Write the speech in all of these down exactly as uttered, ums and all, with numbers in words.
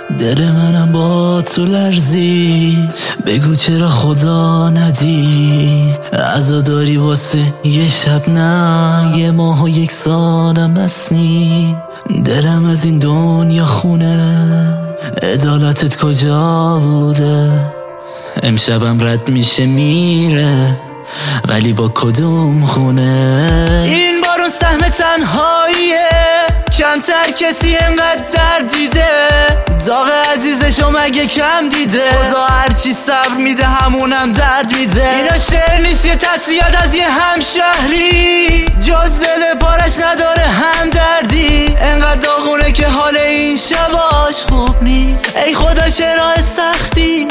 دل منم با تو لرزید، بگو چرا خدا ندید. عزاداری واسه یه شب نه، یه ماه و یک سالم بسنی. دلم از این دنیا خونه، عدالتت کجا بوده؟ امشبم رد میشه میره، ولی با کدوم خونه؟ این بارون سهم تنهاییه، کمتر کسی انقدر درد دیده. داغ عزیزشو مگه کم دیده؟ خدا هرچی صبر میده همونم درد میده. اینا شعر نیست یه تصویت از یه همشهری، جز دل بارش نداره هم دردی. انقدر داغونه که حال این شباش خوب نی. ای خدا چرا سختی؟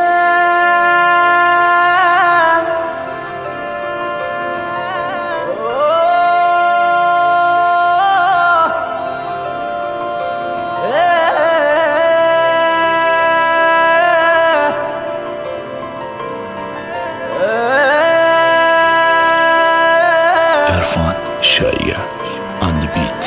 Erfan Şaiger on the beat.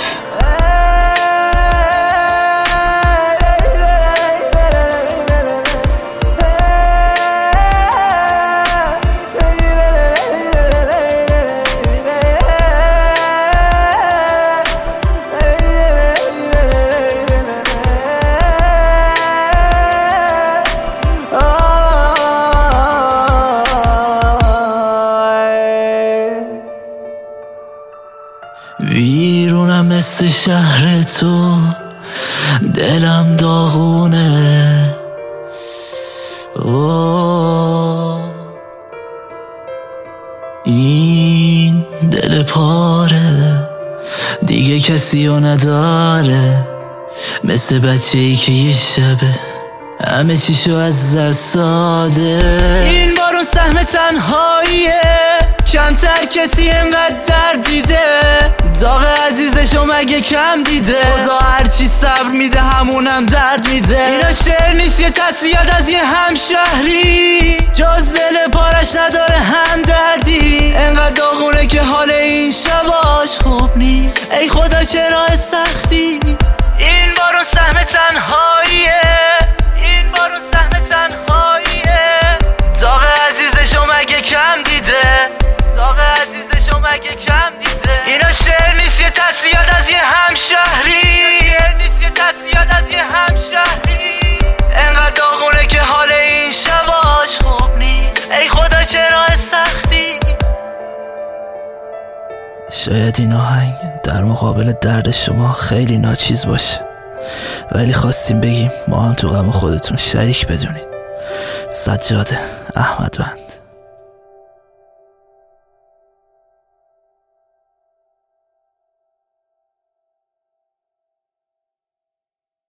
ویرونم مثل شهر تو، دلم داغونه. اوه این دل پاره دیگه کسی رو نداره، مثل بچه ای که یه شبه همه چیشو از دست داده. این بارون سهم تنهاییه، کمتر کسی انقدر درد دیده. داغ عزیزشو مگه کم دیده؟ خدا هرچی صبر میده همونم درد میده. اینا شعر نیست یه تصویت از یه همشهری، جز دل پارش نداره هم دردی. انقدر داغونه که حال این شباش خوب نی. ای خدا چرا سختی؟ این بارون سهم تنهاییه، این بارون سهم تنهاییه. داغ عزیزشو مگه کم دیده؟ داغ عزیزشو مگه کم دیده؟ اینا شعر نیست یه تصویت از یه همشهری، شعر نیست یه تصویت از یه همشهری. انقدر داغونه که حال این شباش خوب نی. ای خدا چرا سختی؟ شاید این آهنگ در مقابل درد شما خیلی ناچیز باشه، ولی خواستیم بگیم ما هم تو غم خودتون شریک بدونید. سجاده احمدوند.